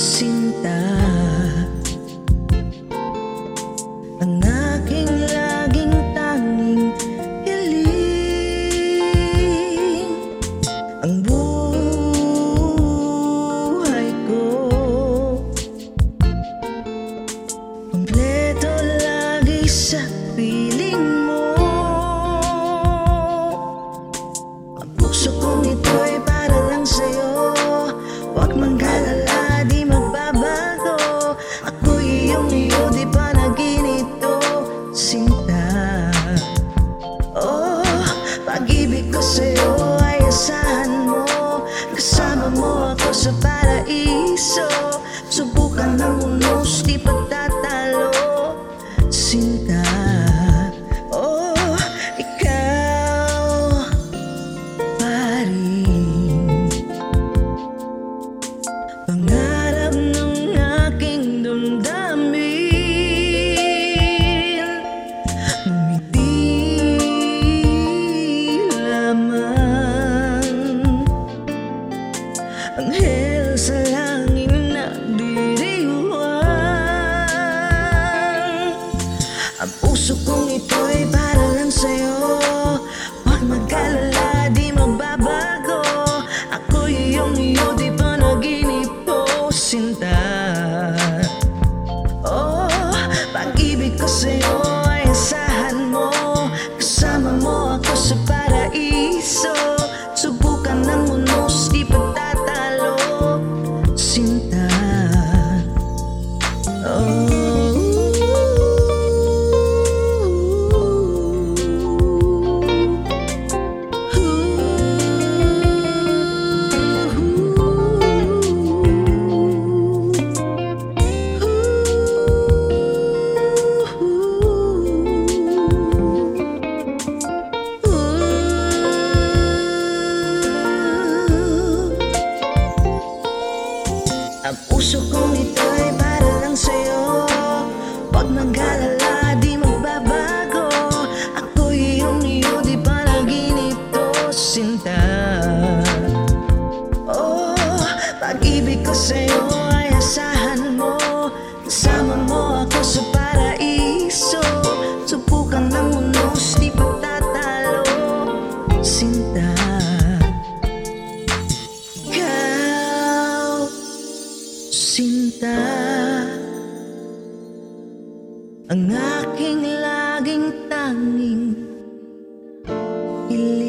sinta. Ang aking laging tanging hiling, ang buhay ko kompleto lagi sa piling mo. Ang puso kong ito'y para lang sa'yo. Huwag mag-alala, di magbabago. Ako'y iyong iyo, di pa naginito, sinta. Oh, pag-ibig ko sa'yo ay asahan mo. Kasama mo ako sa paraiso. Subukan ng unos, di pagtatalo, sinta. Oh, ikaw pa rin pangarap ng aking damdamin. Ngumiti lamang, anghel sa langit na diriwang. Ang puso kong ito'y para lang sa'yo. Huwag mag-alala, di magbabago. Ako'y iyong iyo, di pa naginito, sinta. Oh, pag-ibig ko sa'yo ay asahan mo. Kasama mo ako sa paraiso. Subukan ng unos, di pagtatalo, sinta. Oh, ang puso kong ito'y para lang sa'yo. Huwag mag-alala, di magbabago. Ako'y iyong iyo, di pa naginito, sinta. Oh, pag-ibig ko sa'yo ay asahan mo. Kasama mo ako sa paraiso. Subukan ng unos, di pagtatalo, sinta. Sinta, ang aking laging tanging hiling.